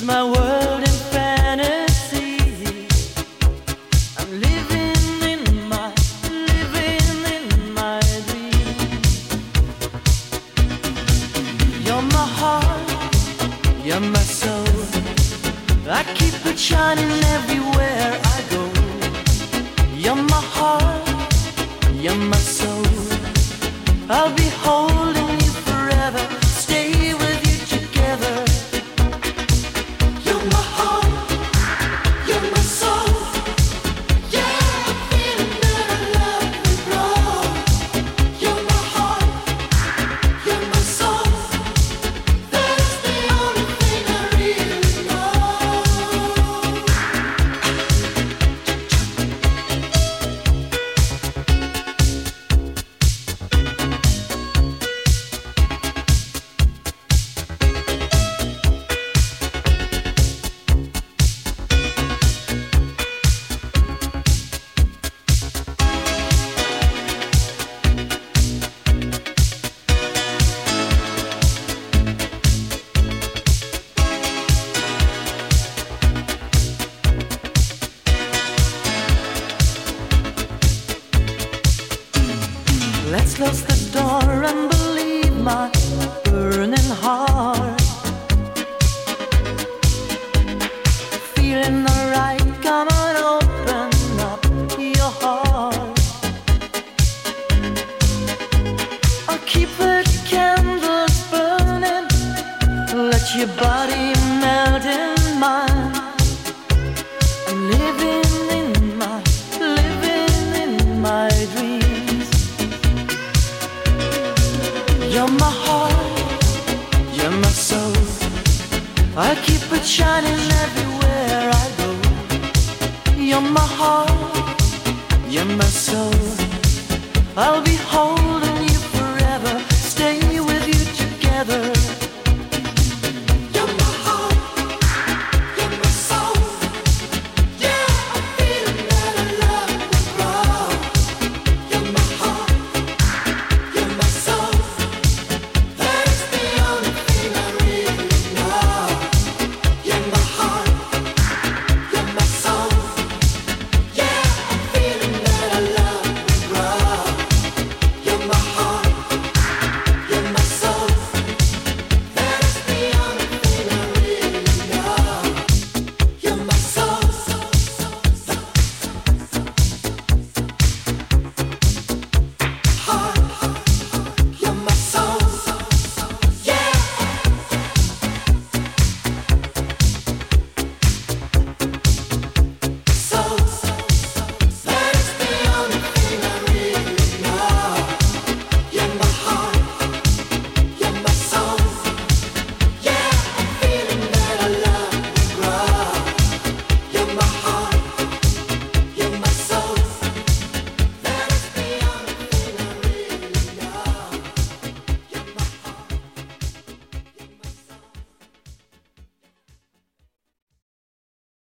my world in fantasy. I'm living in my dream. You're my heart, you're my soul. I keep it shining everywhere I go. You're my heart, you're my soul. I'll be holding you forever, stay with you together. You're my heart, you're my soul. Yeah, I'm feeling that I love you, bro. You're my heart, you're my soul. That's the only thing I really know. Let's close the door and believe my burning heart. Feeling alright, come on, open up your heart. I'll keep the candles burning, let your body melt in mine. I'm living in my dreams. You're my heart, you're my soul. I keep it shining everywhere I go. You're my heart, you're my soul. I'll be holding you forever, stay with you together.